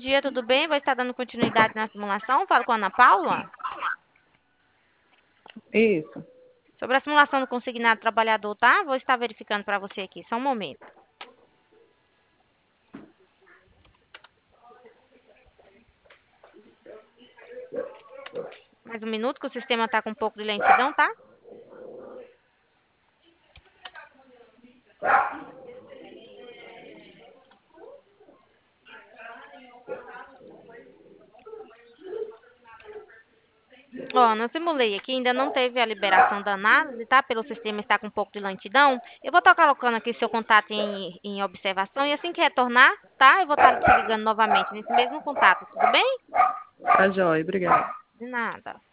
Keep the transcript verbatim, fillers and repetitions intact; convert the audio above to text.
dia, tudo bem? Vou estar dando continuidade na simulação. Falo com a Ana Paula. Isso. Sobre a simulação do consignado trabalhador, tá? Vou estar verificando para você aqui, só um momento. Mais um minuto, que o sistema está com um pouco de lentidão, tá? Ó, não simulei aqui, ainda não teve a liberação da análise, tá? Pelo sistema estar com um pouco de lentidão. Eu vou estar colocando aqui seu contato em, em observação e assim que retornar, tá? Eu vou estar te ligando novamente nesse mesmo contato, tudo bem? Tá joia, obrigada. De nada.